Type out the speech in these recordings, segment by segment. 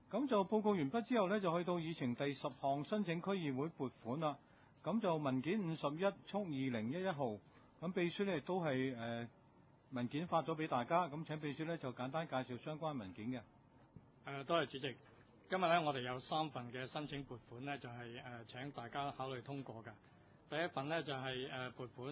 咁就報告完畢之後呢，就去到議程第10項申請區議會撥款啦。咁就文件51/2011號，咁秘書呢都係文件發咗俾大家，咁請秘書呢就簡單介紹相關文件嘅。 多謝主席。今日呢，我哋有3份嘅申請撥款呢，就係請大家考慮通過嘅。第一份呢，就係撥款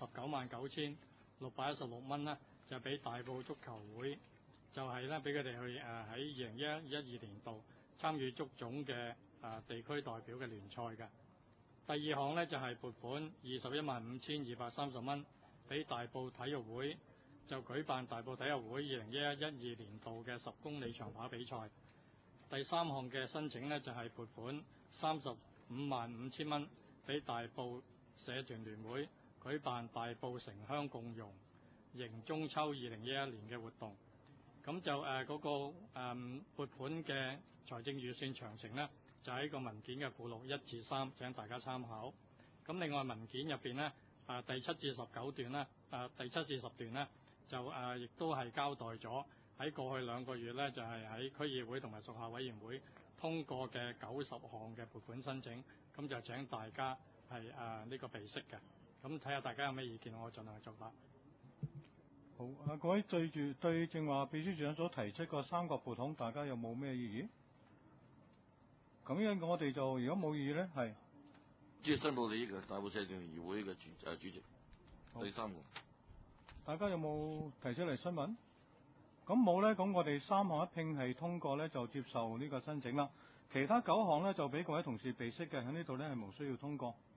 599616蚊呢，就俾大埔足球會，就係呢俾佢哋去喺2011-12年度參與足總嘅地區代表嘅聯賽嘅。第二項呢，就係撥款215230蚊俾大埔體育會，就舉辦大埔體育會2011-12年度嘅10公里長跑比賽。第三項嘅申請呢，就係撥款355000蚊俾大埔社團聯會，舉辦大埔城鄉共融迎中秋2011年嘅活動。咁就嗰個撥款嘅財政預算詳情呢，就喺個文件嘅附錄1至3，請大家參考。咁另外文件入邊呢，第7至19段呢，第7至10段呢，就亦都係交代咗喺過去2個月呢，就係喺區議會同埋屬下委員會通過嘅90項嘅撥款申請，咁就請大家係呢個備悉嘅。咁睇下大家有咩意見，我盡量作答。 好，各位對正話秘書長所提出個3個撥款，大家有冇咩異議？咁樣我哋就如果冇異議呢，係即係申報你呢個大埔社團議會嘅主席。第3個， 大家有冇提出嚟詢問？咁冇呢，咁我哋3項一併係通過呢，就接受呢個申請啦。其他9項呢，就俾各位同事備悉嘅，喺呢度呢係無需要通過。